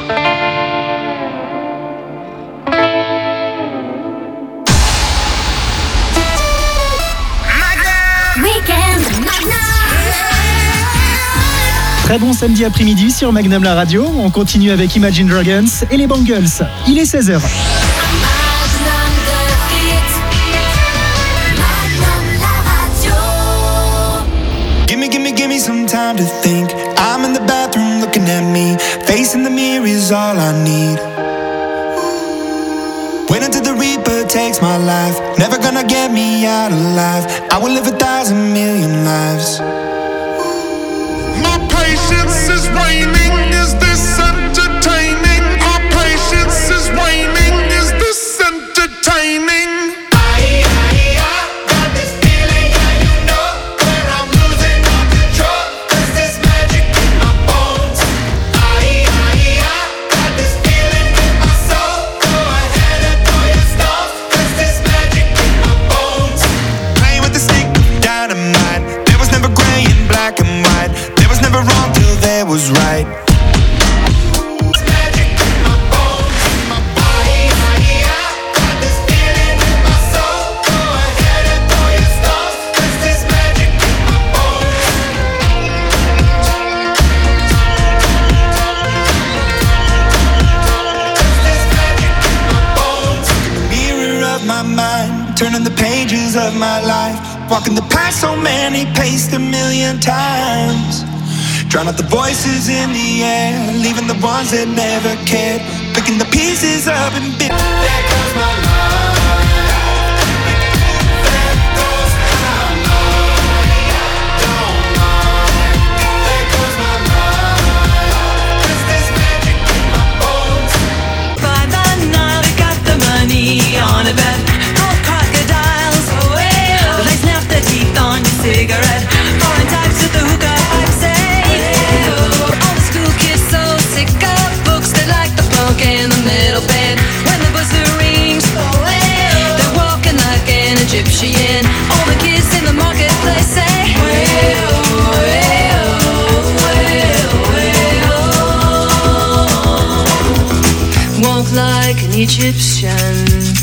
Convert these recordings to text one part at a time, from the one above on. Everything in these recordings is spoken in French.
Très bon samedi après-midi sur Magnum la radio. On continue avec Imagine Dragons et les Bangles. Il est 16h. Give me some time to think. I'm in the bathroom looking at me. Facing the mirror is all I need. Wait until the Reaper takes my life. Never gonna get me out alive. I will live 1,000 million lives. My patience is waning. Is this entertaining? Our patience is waning. Is this entertaining? Got this feeling, and you know where I'm losing all control. 'Cause there's magic in my bones. Got this feeling in my soul. Go ahead and throw your stones. 'Cause there's magic in my bones. Playing with the stick of dynamite. There was never gray and black and white. There was never wrong till there was right. Turning the pages of my life. Walking the path so many paced 1,000,000 times. Drown out the voices in the air. Leaving the ones that never cared. Picking the pieces up and bit. There goes my mind. There goes my mind. Don't mind. There goes my mind. 'Cause there's magic in my bones. By the night I got the money on a bet. On your cigarette, foreign types with the hookah pipe say, all the school kids so sick of books, they like the funk in the middle bed. When the buzzer rings, they're walking like an Egyptian. All the kids in the marketplace say, walk like an Egyptian.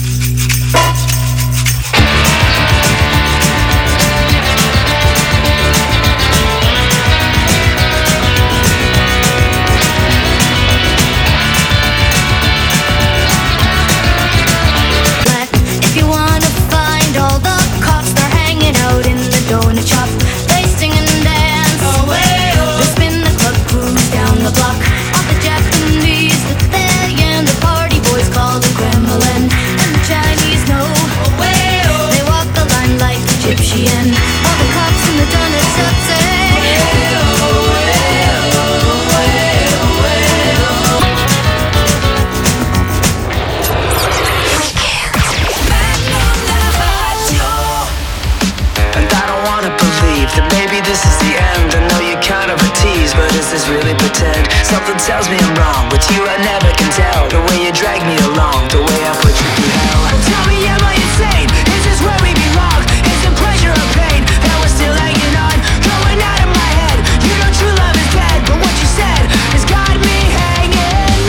Something tells me I'm wrong. With you I never can tell. The way you drag me along, the way I put you through hell. Tell me, am I insane? Is this where we belong? Is it pleasure or pain that we're still hanging on? Going out of my head. You know true love is dead, but what you said has got me hanging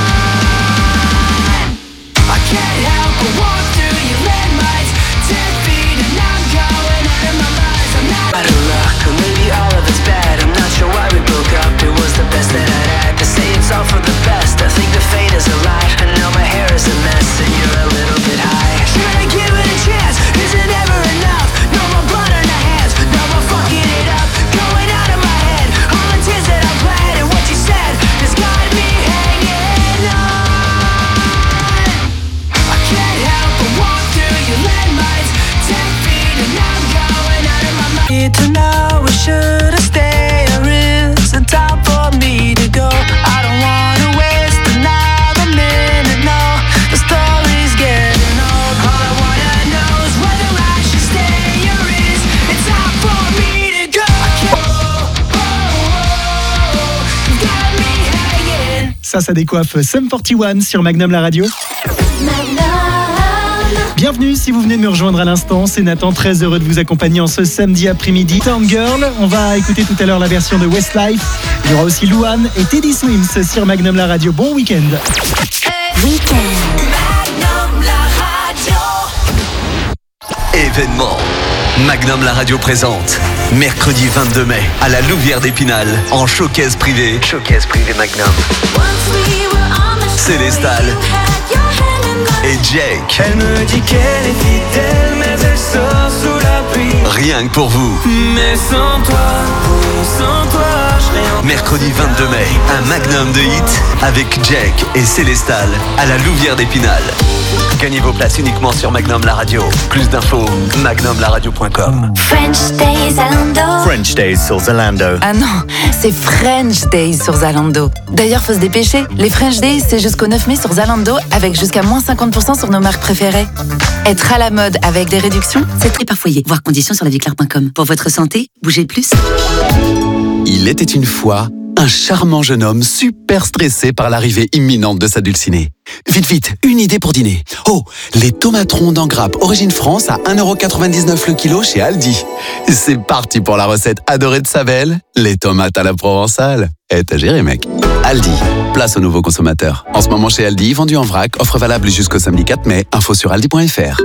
on. I can't help but walk through your landmines. 10 feet and I'm going out of my mind. I'm not out of luck, or maybe all of it's bad. I'm not sure why we broke up. It was the best that I'd had. To say it's all for the best, I think the fate is a lie. And now my hair is a mess and you're a little bit high. Trying to give it a chance, is it ever enough? No more blood on our hands, no more fucking it up. Going out of my head, all the tears that I've bled. And what you said has got me hanging on. I can't help but walk through your landmines. 10 feet and I'm going out of my mind. Need to know, should I stay or is it time for me to go? I don't wanna waste another minute, no. The story's getting old. All I wanna know is whether I should stay or is it time for me to go? You got me hanging. Ça décoiffe Sum 41 sur Magnum la radio. Bienvenue si vous venez de me rejoindre à l'instant, c'est Nathan, très heureux de vous accompagner en ce samedi après-midi. Town Girl, on va écouter tout à l'heure la version de Westlife. Il y aura aussi Louane et Teddy Swims sur Magnum la radio. Bon week-end. Événement. Magnum la radio présente mercredi 22 mai à la Louvière d'Épinal en showcase privé. Showcase privé Magnum. Célestal et Jake. Elle me dit qu'elle est fidèle, mais elle sort sous la pluie. Rien que pour vous. Mais sans toi, je serais en... Mercredi 22 mai, un Magnum de hit avec Jake et Célestal à la Louvière d'Épinal. Gagnez vos places uniquement sur Magnum la radio. Plus d'infos, magnumlaradio.com. French Days Zalando. French Days sur Zalando. Ah non, c'est French Days sur Zalando. D'ailleurs, faut se dépêcher. Les French Days, c'est jusqu'au 9 mai sur Zalando avec jusqu'à moins 50% sur nos marques préférées. Être à la mode avec des réductions, c'est très par foyer. Voir conditions sur laviclair.com. Pour votre santé, bougez plus. Il était une fois un charmant jeune homme super stressé par l'arrivée imminente de sa dulcinée. Vite, vite, une idée pour dîner. Oh, les tomates rondes en grappe Origine France à 1,99€ le kilo chez Aldi. C'est parti pour la recette adorée de sa belle, les tomates à la provençale. T'as géré, mec. Aldi, place aux nouveaux consommateurs. En ce moment chez Aldi, vendu en vrac, offre valable jusqu'au samedi 4 mai. Info sur aldi.fr.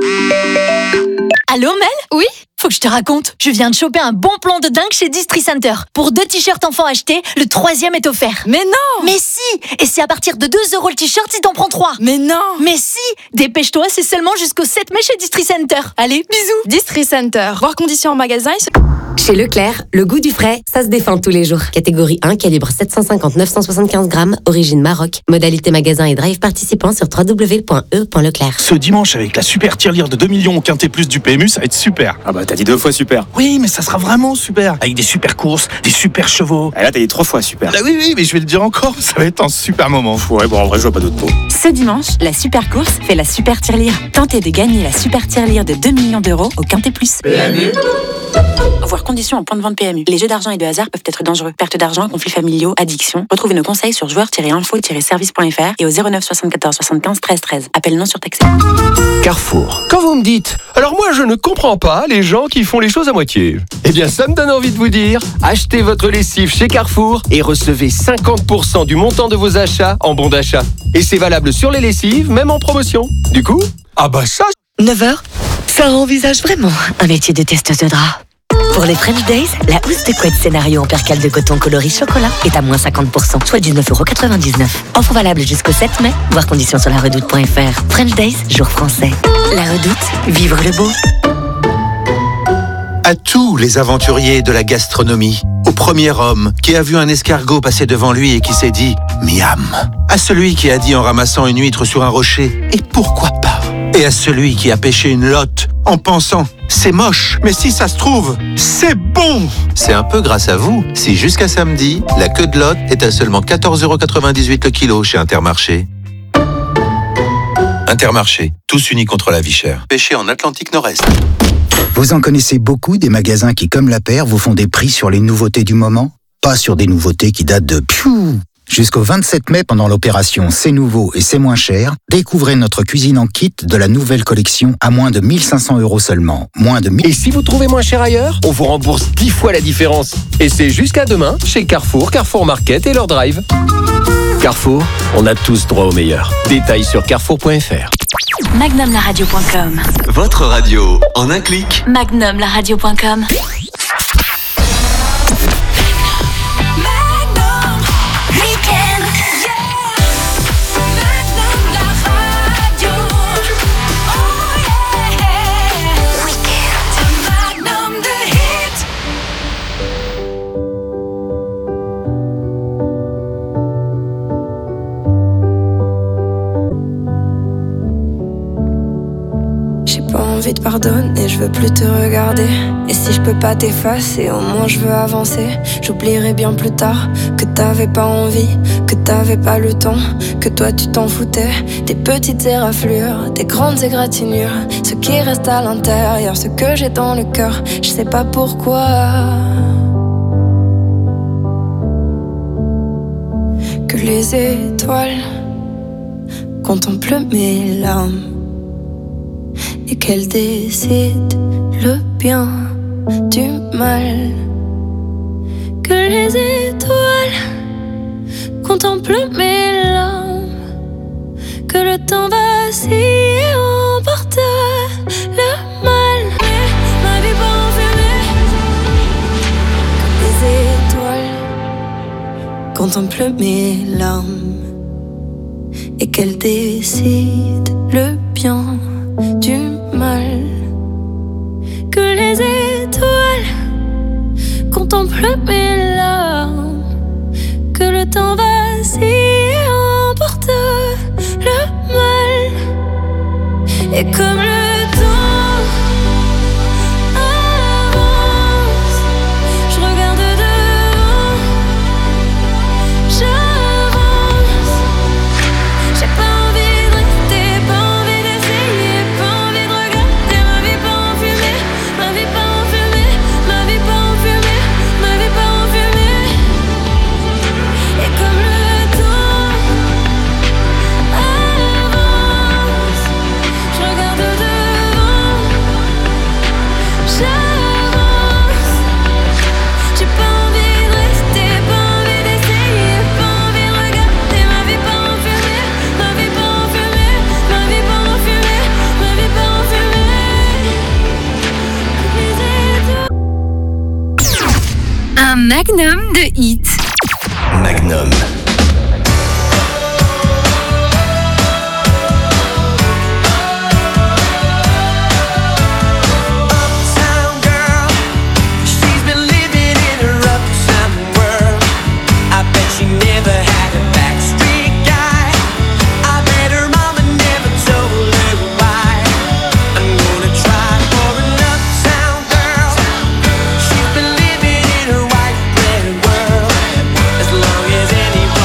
Allô Mel ? Oui ? Faut que je te raconte. Je viens de choper un bon plan de dingue chez Distri Center. Pour 2 t-shirts enfants achetés, le 3e est offert. Mais non ! Mais si ! Et c'est à partir de 2€ le t-shirt si t'en prends 3. Mais non ! Mais si ! Dépêche-toi, c'est seulement jusqu'au 7 mai chez Distri Center. Allez, bisous. Distri Center. Voir conditions en magasin. Chez Leclerc, le goût du frais, ça se défend tous les jours. Catégorie 1, calibre 750-975 grammes, origine Maroc. Modalité magasin et drive participant sur www.e.leclerc. Ce dimanche, avec la super tirelire de 2 millions au Quintet Plus du PMU, ça va être super. Ah bah t'as dit 2 fois super. Oui, mais ça sera vraiment super. Avec des super courses, des super chevaux. Et là t'as dit 3 fois super. Ah oui, mais je vais le dire encore, ça va être un super moment. Ouais, bon en vrai je vois pas d'autres mots. Ce dimanche, la super course fait la super tirelire. Tentez de gagner la super tirelire de 2 millions d'euros au Quintet Plus. PMU. Voir conditions en point de vente PMU. Les jeux d'argent et de hasard peuvent être dangereux. Perte d'argent, conflits familiaux, addiction. Retrouvez nos conseils sur joueurs-info-service.fr et au 09 74 75 13 13. Appel non surtaxé. Carrefour. Quand vous me dites « Alors moi je ne comprends pas les gens qui font les choses à moitié », eh bien ça me donne envie de vous dire « Achetez votre lessive chez Carrefour et recevez 50% du montant de vos achats en bon d'achat. Et c'est valable sur les lessives, même en promotion. Du coup, ah bah ça... 9h, ça envisage vraiment un métier de testeuse de drap. Pour les French Days, la housse de couette scénario en percale de coton coloris chocolat est à moins 50%, soit 19,99€. Offre valable jusqu'au 7 mai. Voir conditions sur laredoute.fr. French Days, jour français. La Redoute, vivre le beau. À tous les aventuriers de la gastronomie, au premier homme qui a vu un escargot passer devant lui et qui s'est dit « Miam », à celui qui a dit en ramassant une huître sur un rocher « Et pourquoi pas ?» et à celui qui a pêché une lotte en pensant « C'est moche, mais si ça se trouve, c'est bon !» C'est un peu grâce à vous si jusqu'à samedi, la queue de lotte est à seulement 14,98€ le kilo chez Intermarché. Intermarché, tous unis contre la vie chère. Pêché en Atlantique Nord-Est. Vous en connaissez beaucoup des magasins qui, comme la paire, vous font des prix sur les nouveautés du moment? Pas sur des nouveautés qui datent de piou. Jusqu'au 27 mai, pendant l'opération C'est nouveau et c'est moins cher, découvrez notre cuisine en kit de la nouvelle collection à moins de 1500€ seulement. Moins de 1000... Et si vous trouvez moins cher ailleurs, on vous rembourse 10 fois la différence. Et c'est jusqu'à demain chez Carrefour, Carrefour Market et leur drive. Carrefour, on a tous droit au meilleur. Détails sur carrefour.fr. Magnumlaradio.com. Votre radio en un clic. Magnumlaradio.com. Envie de pardonner, je veux plus te regarder. Et si je peux pas t'effacer, au moins je veux avancer. J'oublierai bien plus tard que t'avais pas envie, que t'avais pas le temps, que toi tu t'en foutais. Des petites éraflures, des grandes égratignures, ce qui reste à l'intérieur, ce que j'ai dans le cœur, je sais pas pourquoi. Que les étoiles contemplent mes larmes. et qu'elle décide le bien du mal. Que les étoiles contemplent mes larmes, que le temps vacille et emporte le mal. Ma vie pas enfumée, comme les étoiles contemplent mes larmes, et qu'elle décide le bien du mal. Que les étoiles contemplent mes larmes, que le temps vacille et emporte le mal. Et comme le temps avance, je regarde devant, j'avance. J'ai pas envie de rester, pas envie d'essayer, pas envie de regarder ma vie pas enfumée, ma vie pas enfumée, ma vie pas enfumée, ma vie pas enfumée. Et comme le temps avance, je regarde devant, j'avance. J'ai pas envie de rester, pas envie d'essayer, pas envie de regarder ma vie pas enfumée, ma vie pas enfumée, ma vie pas enfumée, ma vie pas enfumée. Un magnum de hits. Magnum. Uptown girl, she's been living in her uptown world. I bet she never had a backstreet guy. I bet her mama never told her why. I'm gonna try for an uptown girl. She's been living in her white bread world as long as anybody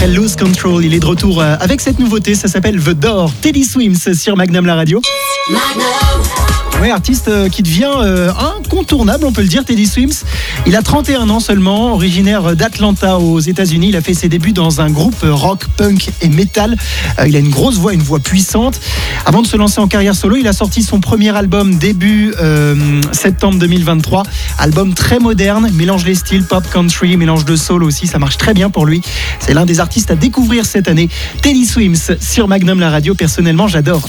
après Lose Control. Il est de retour avec cette nouveauté, ça s'appelle The Door. Teddy Swims sur Magnum la radio. Ouais, artiste qui devient incontournable, on peut le dire, Teddy Swims. Il a 31 ans seulement, originaire d'Atlanta aux États-Unis. Il a fait ses débuts dans un groupe rock, punk et metal. Il a une grosse voix, une voix puissante. Avant de se lancer en carrière solo, il a sorti son premier album début septembre 2023. Album très moderne, mélange les styles pop, country, mélange de soul aussi. Ça marche très bien pour lui. C'est l'un des artistes à découvrir cette année. Teddy Swims sur Magnum la radio. Personnellement, j'adore.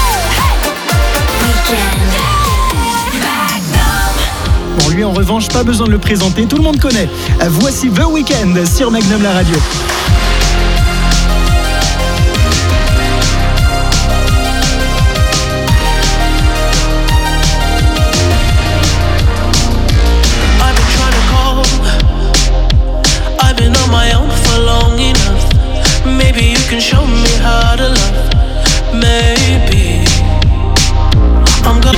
Bon, lui en revanche, pas besoin de le présenter, tout le monde connaît. Voici The Weeknd sur Magnum la radio. I've been trying to call. I've been on my own for long enough. Maybe you can show me how to love. Maybe I'm gonna.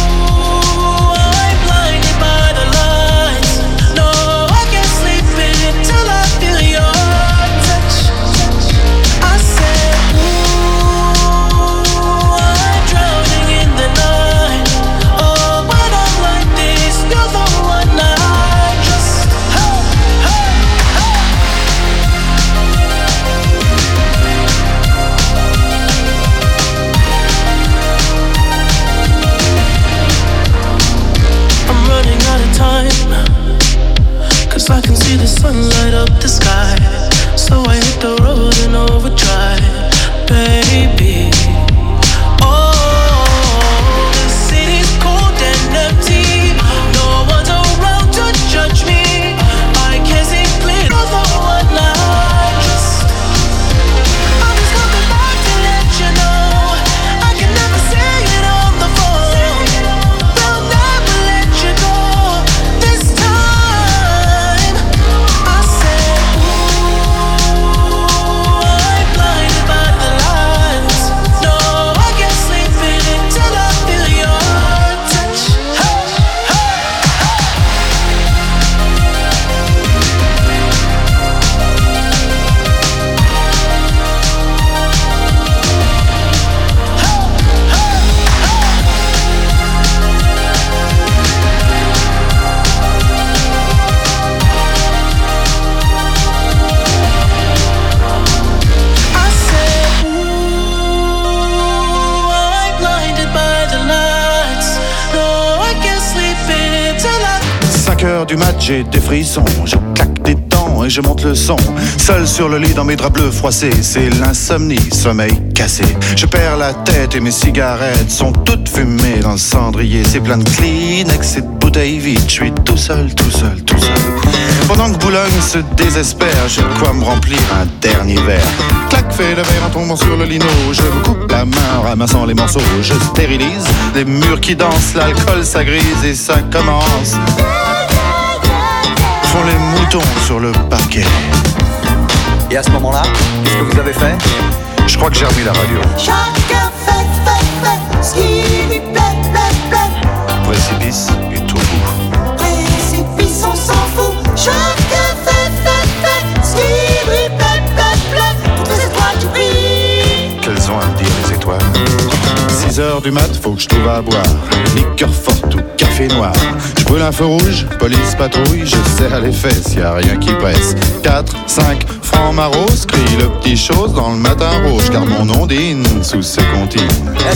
I can see the sun light up the sky, so I hit the road in overdrive, baby. Oh, the city's cold and empty. No one's around to judge me. I can't see clear of the one I just. I'm just coming back to let you know I can never say it on the phone. They'll never let you go this time. Du match, j'ai des frissons, je claque des dents et je monte le son. Seul sur le lit dans mes draps bleus froissés, c'est l'insomnie, sommeil cassé. Je perds la tête et mes cigarettes sont toutes fumées dans le cendrier. C'est plein de Kleenex et de bouteilles vides, je suis tout seul, tout seul, tout seul. Pendant que Boulogne se désespère, j'ai de quoi me remplir un dernier verre. Clac, fait le verre en tombant sur le lino. Je me coupe la main en ramassant les morceaux. Je stérilise les murs qui dansent, l'alcool ça grise et ça commence. Font les moutons sur le parquet. Et à ce moment-là, qu'est-ce que vous avez fait? Je crois que j'ai remis la radio. Chacun fait ce qui lui plaît. Précipice et tout bout. Précipice, on s'en fout. Chacun fait ce qui lui plaît. Toutes les étoiles qui brillent. Qu'elles ont à me dire les étoiles. 6h du mat, faut que je trouve à boire. Liqueur forte ou café noir. Je brûle un feu rouge, police patrouille. Je serre les fesses, y a rien qui presse. 4, 5, francs maros, crie le petit chose dans le matin rouge. Car mon nom dîne sous ses comptines.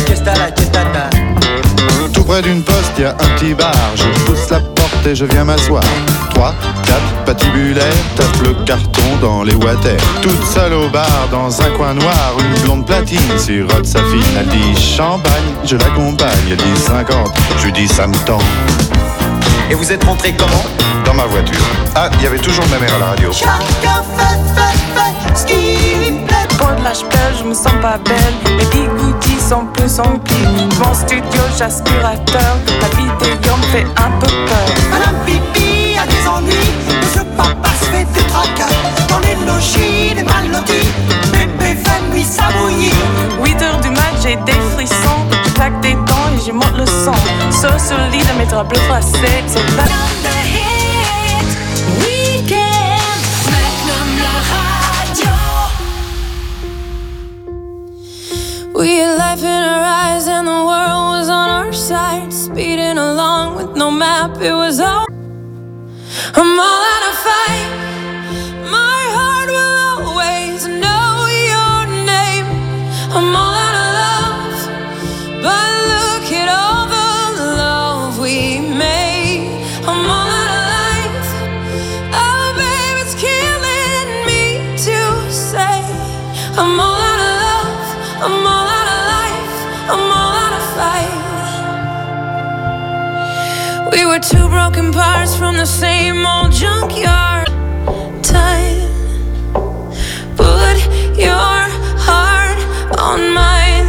Tout près d'une poste, y a un petit bar. Je pousse la porte et je viens m'asseoir. 3, 4, patibulaire, tape le carton dans les water. Toute seule au bar, dans un coin noir, une blonde platine sirote sa fille. Elle dit champagne, je l'accompagne. Elle dit 50, je lui dis ça me tend. Et vous êtes rentré comment? Dans ma voiture. Ah, il y avait toujours ma mère à la radio. Chacun fait ce qui lui plaît. Pour de l'âge belle, je me sens pas belle. Mes bigoudis sont plus remplis. Mon studio, j'aspirateur. La vidéo me fait un peu peur. Madame Pipi a des ennuis. Monsieur Papa se fait des tracas. Dans les logis, les mal lotis. Bébé fait nuit ça bouillit. 8h du mat, j'ai des frissons. Je claque des dents et je monte le son. Sur le lit de mes draps bleus froissés. C'est la... Weekend, Magnum la radio. in her eyes and the world was on our side. Speeding along with no map, it was all. I'm all out of fight. My heart will always know your name. I'm all out of love, but look at all the love we made. I'm all out of life. Oh, babe, it's killing me to say. I'm all out of love. I'm all out of life. I'm all out of fight. We were two broken parts from the same old junkyard. Time, put your heart on mine.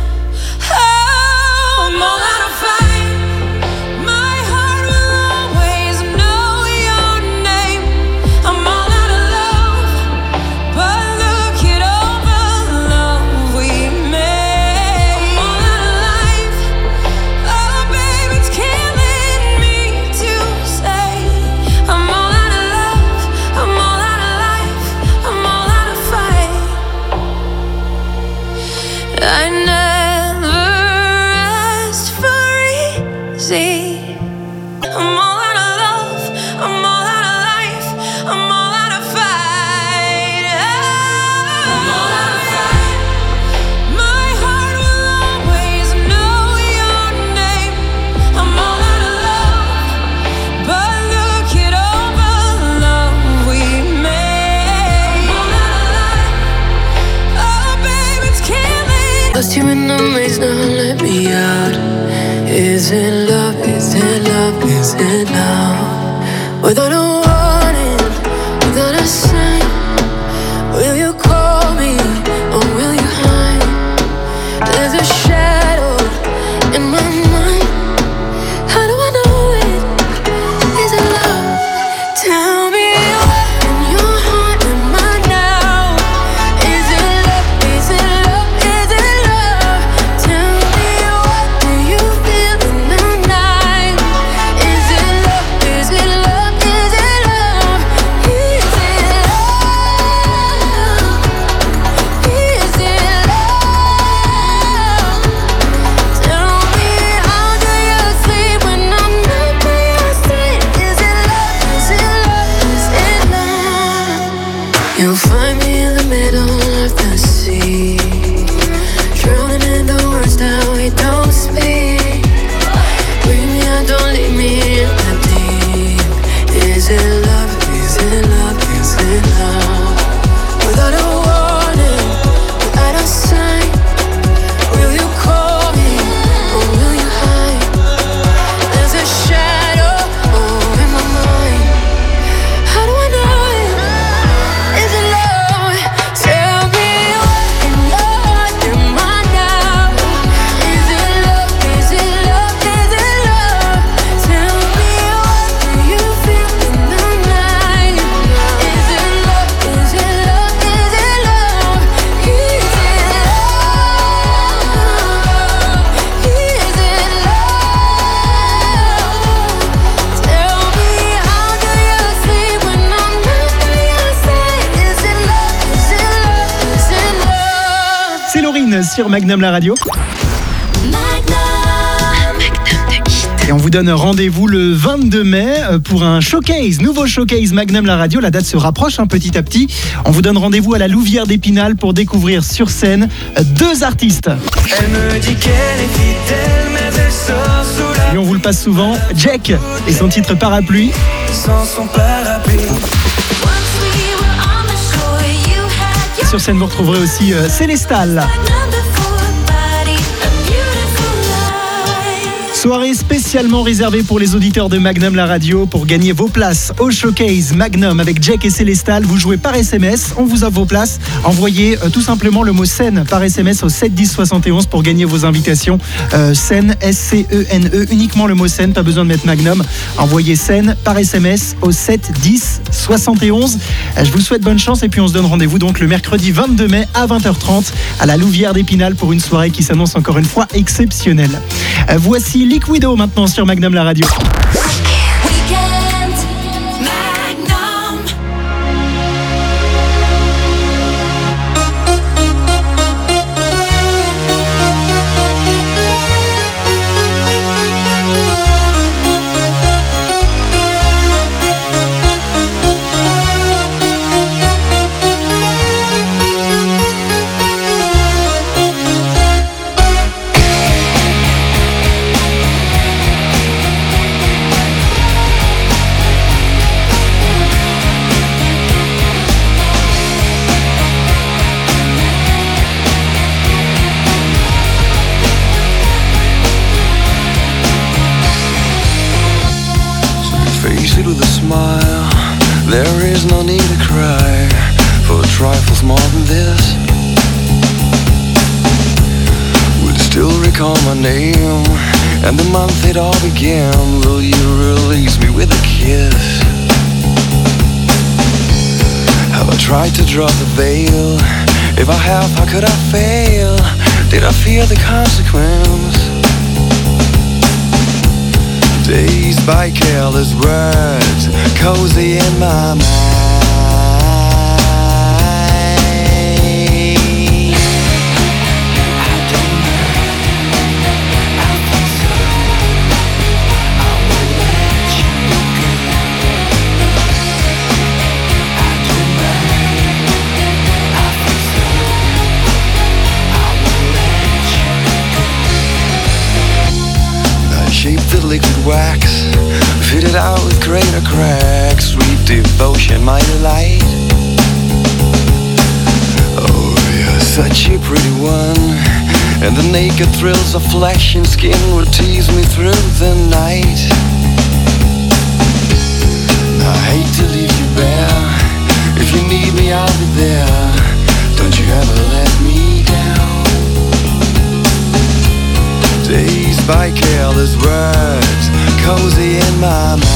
Oh, I'm all out of fight. My heart will always know your name. I'm all out of love, but look at all the love we made. I'm all out of life. Oh, babe, it's killing me to say. I'm all out of love. I'm all out of life. I'm all out of fight. I never asked for easy. I'm all out of love. I'm all out of life. I'm all out of fight. I'm all out of fight. My heart will always know your name. I'm all out of love, but look at all the love we made. I'm all out of life. Oh, babe, it's killing. Lost you in the maze, now let me out. Is it love? Is it love? Is it love? Without a warning, without a sign, will you call me or will you hide? There's a shadow in my mind. How do I know it? Is it love? Tell me what in your heart am I now? Is it love? Is it love? Is it love? Tell me what do you feel in the night? Is it love? Is it love? Is it love? Is it love? Is it love? Tell me how do you sleep when I'm not by your side? Is it love? Is it love? Is it love? You'll find me in the middle of the sea, drowning in the words that we don't speak. Bring me out, don't leave me in the deep. Is it love? Is it love? Is it love? Without a warning, without a sign, will you call me or will you hide? There's a shadow in my mind. How do I know it? Is it love? Tell me what in your heart am I now? Is it love? Is it love? Is it love? Tell me what do you feel in the night? Is it love? Is it love? Is it love? Is it love? Is it love? Tell me how do you sleep when I'm not by your side? Is it love? Is it love? Is it love? C'est Laurine sur Magnum la radio. Et on vous donne rendez-vous le 22 mai pour un showcase, nouveau showcase Magnum la radio. La date se rapproche petit à petit. On vous donne rendez-vous à la Louvière d'Épinal pour découvrir sur scène deux artistes. Elle me dit qu'elle est fidèle, mais elle sort sous la Et on vous le passe souvent, Jack et son titre Parapluie. sans son parapluie. Sur scène, vous retrouverez aussi Célestal. Soirée spécialement réservée pour les auditeurs de Magnum la radio pour gagner vos places au showcase Magnum avec Jack et Célestal. Vous jouez par SMS, on vous offre vos places. Envoyez tout simplement le mot scène par SMS au 7 10 71 pour gagner vos invitations. Scène, S-C-E-N-E, uniquement le mot scène, pas besoin de mettre Magnum. Envoyez scène par SMS au 7 10 71. Je vous souhaite bonne chance et puis on se donne rendez-vous donc le mercredi 22 mai à 20h30 à la Louvière d'Épinal pour une soirée qui s'annonce encore une fois exceptionnelle. Voici Liquido maintenant sur Magnum la radio. with a smile. There is no need to cry for trifles more than this. Would still recall my name and the month it all began. Will you release me with a kiss? Have I tried to drop the veil? If I have, how could I fail? Did I fear the consequence? Dazed by careless words, cozy in my mind. The liquid wax, fitted out with greater cracks. Sweet devotion, my delight. Oh, you're such a pretty one, and the naked thrills of flesh and skin will tease me through the night. I hate to leave you bare. If you need me, I'll be there. Don't you ever let me down. Dazed by careless words, cozy in my mind.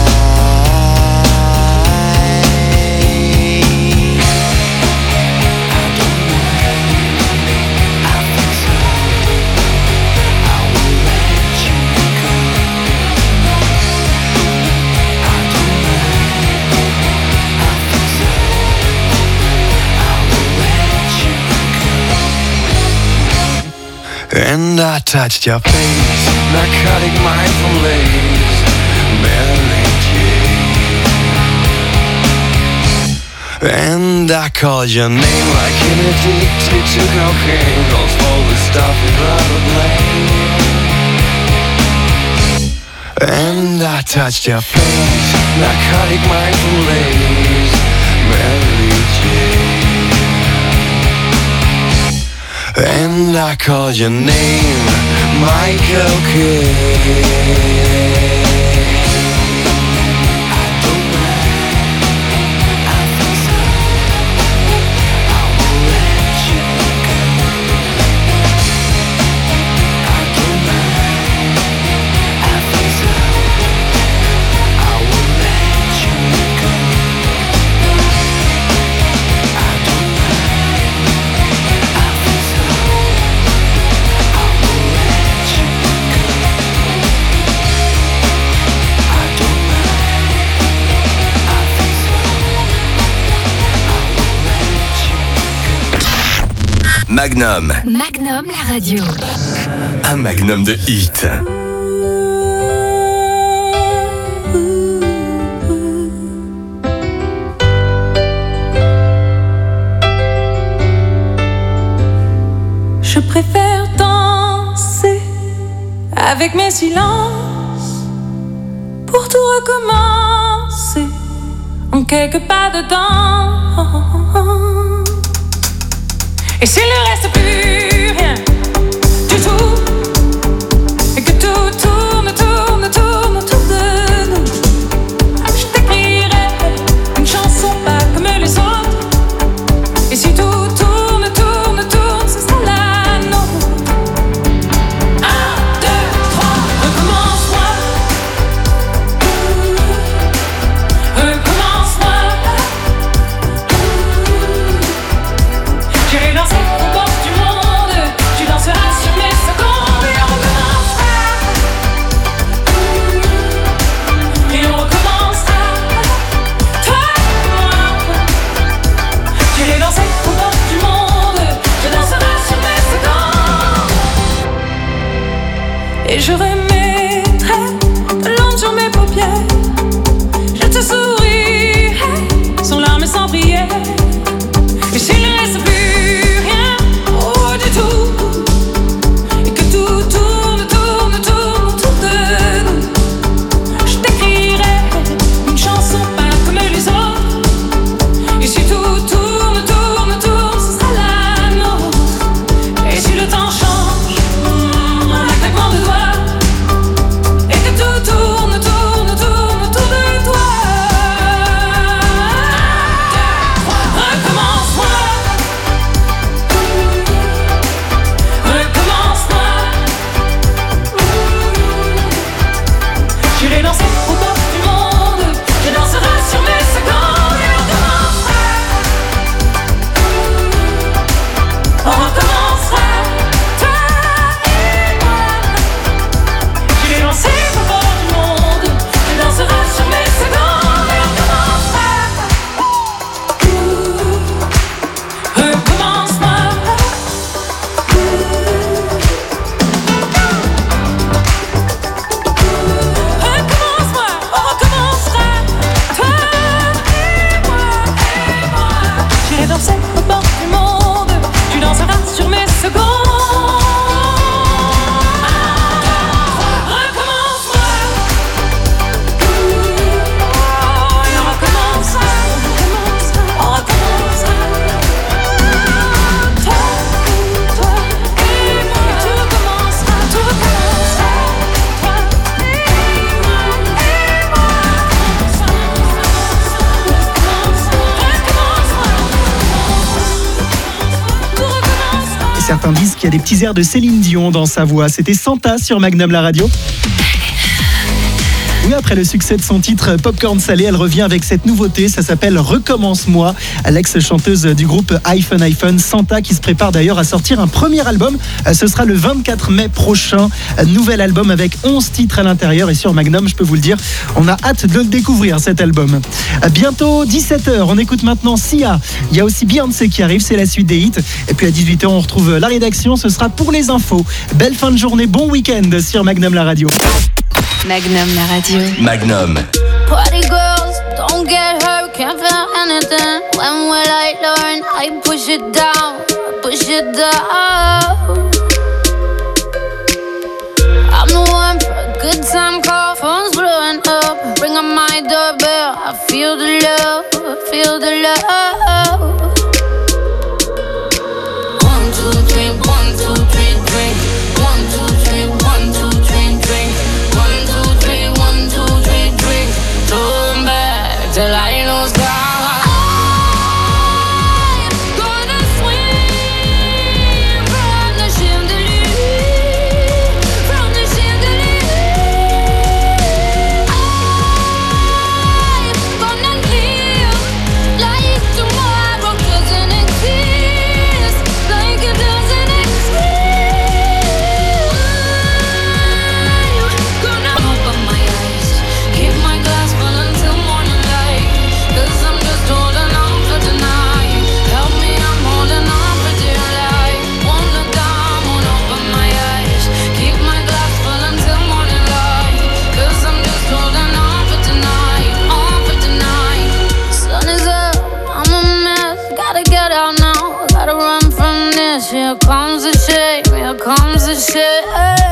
And I touched your face, narcotic mindful lace, Mary Jane. And I called your name like an addicted to cocaine, calls for the stuff without a blame. And I touched your face, narcotic mindful lace, Mary Jane. And I called your name, Michael Kidd. Magnum. Magnum, la radio. Un magnum de hits. Je préfère danser avec mes silences pour tout recommencer en quelques pas dedans. Et s'il ne reste plus rien du tout, et que tout tourne, tourne, tourne autour de nous, je t'écrirai une chanson pas comme les autres. Et si tout tourne, tourne, tourne, ce sera la nôtre. 1, 2, 3, recommence-moi. Recommence-moi. J'irai danser au bord du monde, tu danseras sur mes secondes et on recommencera. Et on recommencera. Toi et moi. J'irai danser au bord du monde, tu danseras sur mes secondes. Et je remettrai de l'encre sur mes paupières. Je te sourirai sans larmes et sans prière. Et s'il ne reste plus rien, oh du tout, et que tout tourne, tourne, tourne autour de nous, je t'écrirai une chanson pas comme les autres. Et si tout tourne, tourne, tourne, ce sera la nôtre. Et si le temps change, en un claquement de doigts, et que tout tourne, tourne, tourne autour de toi. qu'il y a des petits airs de Céline Dion dans sa voix. C'était Santa sur Magnum la radio. Oui, après le succès de son titre Popcorn Salé, elle revient avec cette nouveauté, ça s'appelle Recommence-moi. L'ex-chanteuse du groupe iPhone, Santa, qui se prépare d'ailleurs à sortir un premier album. Ce sera le 24 mai prochain. Nouvel album avec 11 titres à l'intérieur et sur Magnum, je peux vous le dire, on a hâte de le découvrir cet album. Bientôt 17h, on écoute maintenant Sia. Il y a aussi Beyoncé qui arrive, c'est la suite des hits. Et puis à 18h, on retrouve la rédaction, ce sera pour les infos. Belle fin de journée, bon week-end sur Magnum la radio. Magnum la radio. Magnum. Party girls, don't get hurt, can't feel anything. When will I learn? I push it down, push it down. I'm the one for a good time call, phone's blowing up. Ring on my doorbell, I feel the love, I feel the love. 1, 2, 3, 1, 2, 3, drink. 1, 2, 3, 1, 2, 3, drink. 1, 2, 3, 1, 2, 3, drink. Turn back till I lose God. I'm gonna swim from the chandelier, from the chandelier. I'm gonna live like tomorrow doesn't exist, like it doesn't exist. Gonna open my eyes, keep my glass full until morning light, 'cause I'm just holding on for tonight. Help me, I'm holding on for dear life. Won't look down, won't open my eyes, keep my glass full until morning light, 'cause I'm just holding on for tonight, on for tonight. Sun is up, I'm a mess, gotta get out now, gotta run from this. Here comes the shame, here comes the shame.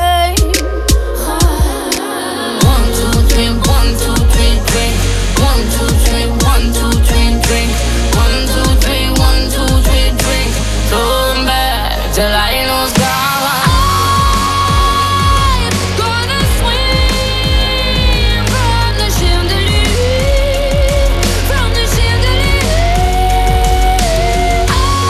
1, 2, 3, 1, 2, 3, drink. 1, 2, 3, 1, 2, 3, drink. 1, 2, 3, 1, 2, 3, drink. Turn back till I lose God. I'm gonna swim from the chandelier, from the chandelier.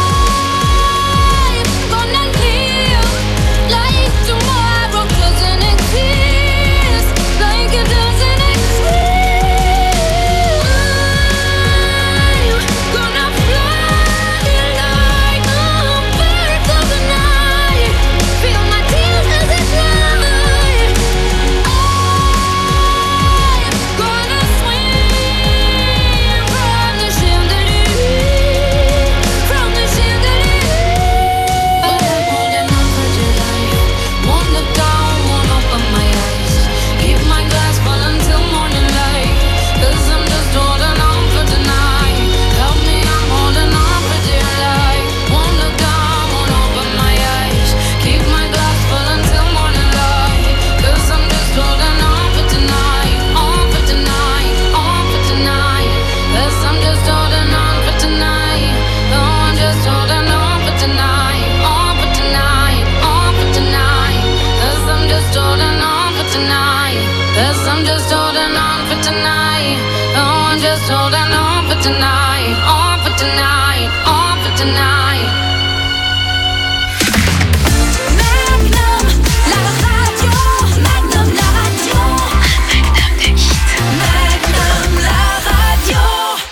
I'm gonna live like tomorrow doesn't exist, like it doesn't exist. I'm gonna fly like a bird of the night, feel my tears as they fly. I'm gonna swim from the chandelier, from the chandelier. Holding on for dear life, won't look down, won't open my eyes, keep my glass full until morning light, 'cause I'm just holding on for tonight. Help me, I'm holding on for dear life. Won't look down, won't open my eyes, keep my glass full until morning light, 'cause I'm just holding on for tonight, on for tonight, on for tonight, 'cause I'm just holding on for tonight. Oh, I'm just holding on for tonight, on for tonight, on for tonight, 'cause I'm just holding on for tonight, 'cause I'm just holding on for tonight. Oh, I'm just holding on for tonight, on for tonight, on for tonight. Magnum, la radio, Magnum, la radio. Magnum de hit. Magnum, la radio.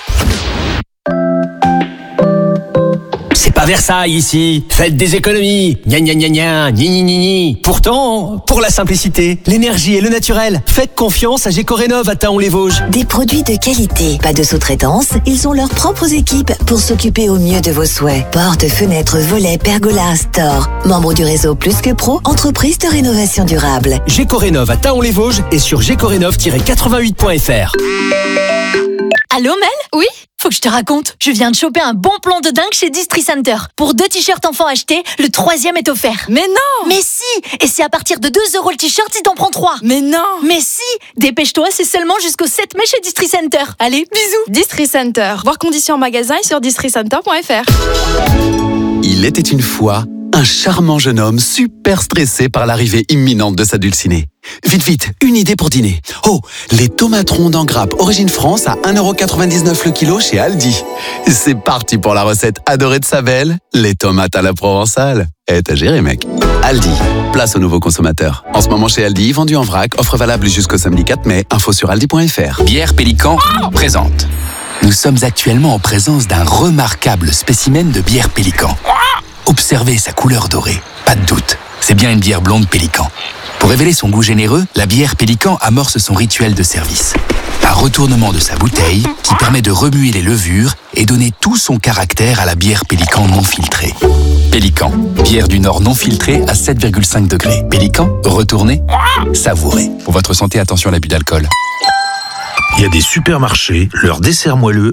C'est pas Versailles ici. Faites des économies. Gna gna gna gna, ni ni ni ni. Pourtant, pour la simplicité, l'énergie et le naturel, faites confiance à Gécorénov à Taon-les-Vosges. Des produits de qualité, pas de sous-traitance, ils ont leurs propres équipes pour s'occuper au mieux de vos souhaits. Portes, fenêtres, volets, pergolas, store. Membre du réseau Plus que Pro, entreprise de rénovation durable. Gécorénov à Taon-les-Vosges et sur gécorénov-88.fr. Allô Mel? Oui? Faut que je te raconte. Je viens de choper un bon plan de dingue chez Distri Center. Pour 2 t-shirts enfants achetés, le 3e est offert. Mais non! Mais si! Et c'est à partir de 2 € le t-shirt si t'en prends 3. Mais non! Mais si! Dépêche-toi, c'est seulement jusqu'au 7 mai chez Distri Center. Allez, bisous! Distri Center. Voir conditions en magasin et sur districenter.fr. Il était une fois un Un charmant jeune homme super stressé par l'arrivée imminente de sa dulcinée. Vite, vite, une idée pour dîner. Oh, les tomates rondes en grappe Origine France à 1,99€ le kilo chez Aldi. C'est parti pour la recette adorée de sa belle, les tomates à la provençale. T'as géré, mec. Aldi, place aux nouveaux consommateurs. En ce moment chez Aldi, vendu en vrac, offre valable jusqu'au samedi 4 mai. Info sur aldi.fr. Bière Pélican présente. Nous sommes actuellement en présence d'un remarquable spécimen de bière Pélican. Observez sa couleur dorée. Pas de doute, c'est bien une bière blonde Pélican. Pour révéler son goût généreux, la bière Pélican amorce son rituel de service. Un retournement de sa bouteille qui permet de remuer les levures et donner tout son caractère à la bière Pélican non filtrée. Pélican, bière du Nord non filtrée à 7,5 degrés. Pélican, retournez, savourez. Pour votre santé, attention à l'abus d'alcool. Il y a des supermarchés, leur dessert moelleux,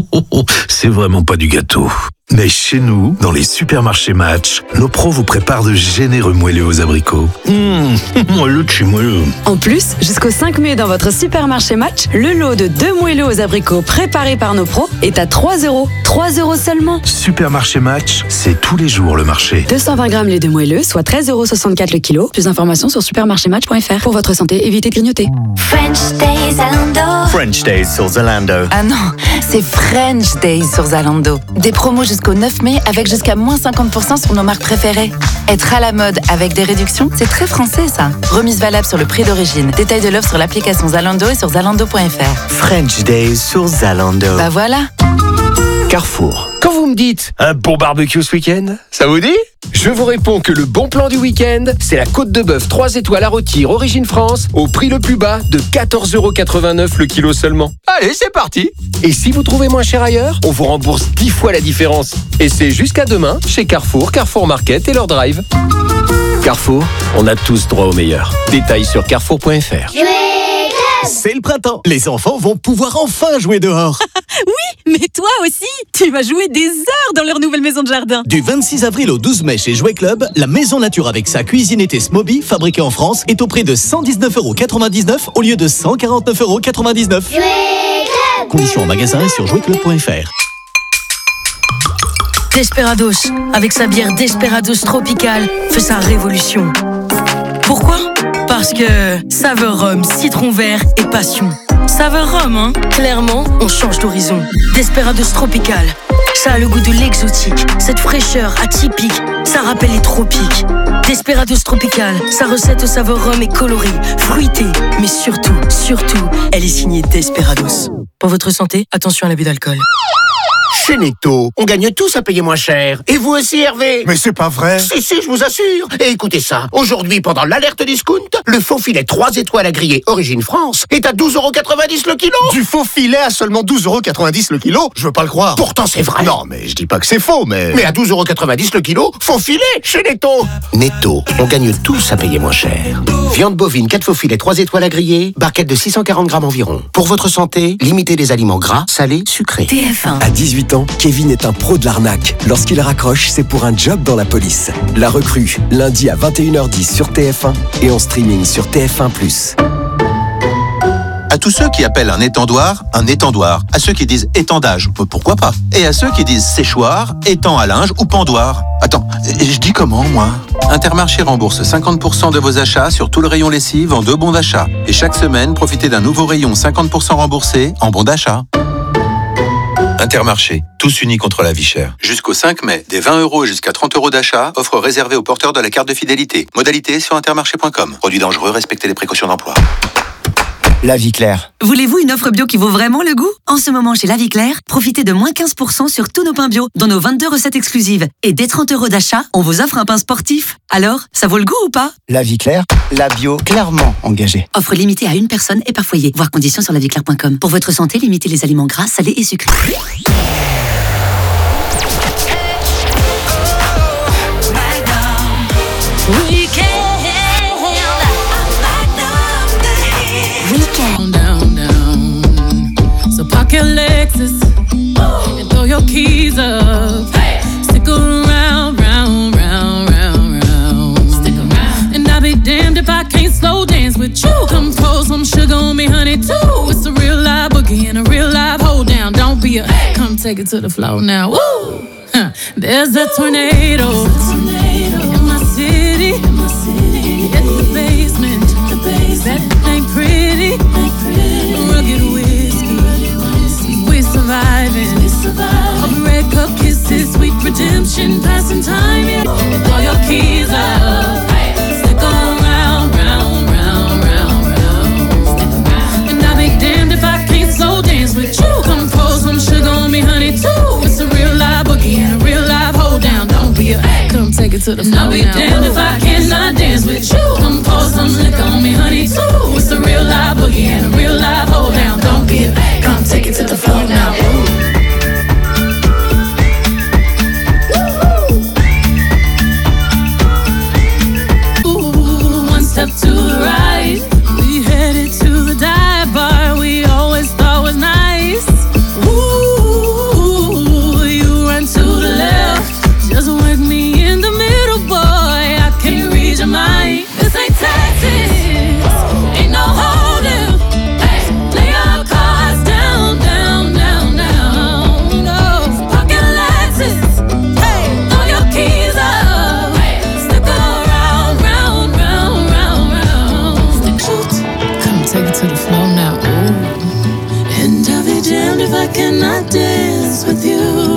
c'est vraiment pas du gâteau. Mais chez nous, dans les supermarchés Match, nos pros vous préparent de généreux moelleux aux abricots. Moelleux de chez moelleux. En plus, jusqu'au 5 mai dans votre supermarché Match, le lot de 2 moelleux aux abricots préparés par nos pros est à 3€. 3€ seulement. Supermarché Match, c'est tous les jours le marché. 220 grammes les 2 moelleux, soit 13,64€ le kilo. Plus d'informations sur supermarchématch.fr. Pour votre santé, évitez de grignoter. French Days Zalando. French Days sur Zalando. Ah non, c'est French Days sur Zalando. Des promos jusqu'au 9 mai avec jusqu'à moins 50% sur nos marques préférées. Être à la mode avec des réductions, c'est très français ça. Remise valable sur le prix d'origine. Détail de l'offre sur l'application Zalando et sur zalando.fr. French Days sur Zalando. Bah voilà. Carrefour. Quand vous me dites un bon barbecue ce week-end, ça vous dit? Je vous réponds que le bon plan du week-end, c'est la côte de bœuf 3 étoiles à rôtir Origine France au prix le plus bas de 14,89€ le kilo seulement. Allez, c'est parti. Et si vous trouvez moins cher ailleurs, on vous rembourse 10 fois la différence. Et c'est jusqu'à demain chez Carrefour, Carrefour Market et leur drive. Carrefour, on a tous droit au meilleur. Détails sur carrefour.fr. C'est le printemps. Les enfants vont pouvoir enfin jouer dehors. Oui, mais toi aussi, tu vas jouer des heures dans leur nouvelle maison de jardin. Du 26 avril au 12 mai chez Jouet Club, la maison nature avec sa cuisine été Smoby, fabriquée en France, est au prix de 119,99€ au lieu de 149,99€. Conditions en magasin et sur jouetclub.fr. Desperados, avec sa bière Desperados Tropical, fait sa révolution. Pourquoi ? Parce que saveur rhum, citron vert et passion. Saveur rhum, hein ? Clairement, on change d'horizon. Desperados Tropical, ça a le goût de l'exotique. Cette fraîcheur atypique, ça rappelle les tropiques. Desperados Tropical, sa recette aux saveurs rhum est colorée, fruitée, mais surtout, elle est signée Desperados. Pour votre santé, attention à l'abus d'alcool. Chez Netto, on gagne tous à payer moins cher. Et vous aussi, Hervé? Mais c'est pas vrai. Si, je vous assure. Et écoutez ça. Aujourd'hui, pendant l'alerte discount, le faux filet 3 étoiles à griller Origine France est à 12,90€ le kilo. Du faux filet à seulement 12,90€ le kilo? Je veux pas le croire. Pourtant, c'est vrai. Non, mais je dis pas que c'est faux, mais... Mais à 12,90€ le kilo, faux filet chez Netto. Netto, on gagne tous à payer moins cher. Viande bovine, 4 faux filets, 3 étoiles à griller, barquette de 640 grammes environ. Pour votre santé, limitez les aliments gras, salés, sucrés. TF1. À 18 ans, Kevin est un pro de l'arnaque. Lorsqu'il raccroche, c'est pour un job dans la police. La recrue, lundi à 21h10 sur TF1 et en streaming sur TF1+. À tous ceux qui appellent un étendoir. À ceux qui disent étendage, pourquoi pas? Et à ceux qui disent séchoir, étang à linge ou pendoir. Attends, je dis comment, moi? Intermarché rembourse 50% de vos achats sur tout le rayon lessive en 2 bons d'achat. Et chaque semaine, profitez d'un nouveau rayon 50% remboursé en bons d'achat. Intermarché, tous unis contre la vie chère. Jusqu'au 5 mai, des 20€ jusqu'à 30€ d'achat, offre réservée aux porteurs de la carte de fidélité. Modalité sur intermarché.com. Produit dangereux, respectez les précautions d'emploi. La Vie Claire. Voulez-vous une offre bio qui vaut vraiment le goût ? En ce moment, chez La Vie Claire, profitez de moins 15% sur tous nos pains bio, dans nos 22 recettes exclusives. Et dès 30€ d'achat, on vous offre un pain sportif. Alors, ça vaut le goût ou pas ? La Vie Claire, la bio clairement engagée. Offre limitée à une personne et par foyer. Voir conditions sur laviclaire.com. Pour votre santé, limitez les aliments gras, salés et sucrés. So park your Lexus and throw your keys up. Stick around, round, round, round, round. Stick around. And I'll be damned if I can't slow dance with you. Come pour some sugar on me, honey, too. It's a real live boogie and a real live hold down. Don't be a come take it to the floor now. Woo! There's a tornado in my city. In the basement. That ain't pretty. Rugged whiskey. We surviving. Of red cup kisses, sweet redemption, passing time. Yeah. Throw your keys up. Stick around, round, round, round, round. And I'll be damned if I can't slow dance with you. Come pour some sugar on me, honey, too. It's a real live boogie and a real live hold down. Don't be a come take it to the floor. I'll be damned if I cannot dance with you. Come pour some liquor on me, honey, too. It's a real live boogie and a real live hold down. Don't be a come take it to the floor now. Step to the right, we headed to the dive bar we always thought was nice. Ooh, you run to the left, just work me in the middle, boy. I can't read your mind. This ain't Texas, ain't no holding. Hey, lay our cards down, down, down, down. No, pocket Lexus. Hey, throw your keys up. Stick around, round, round, round, round. Come take it to the floor now. Ooh. And I'll be damned if I cannot dance with you.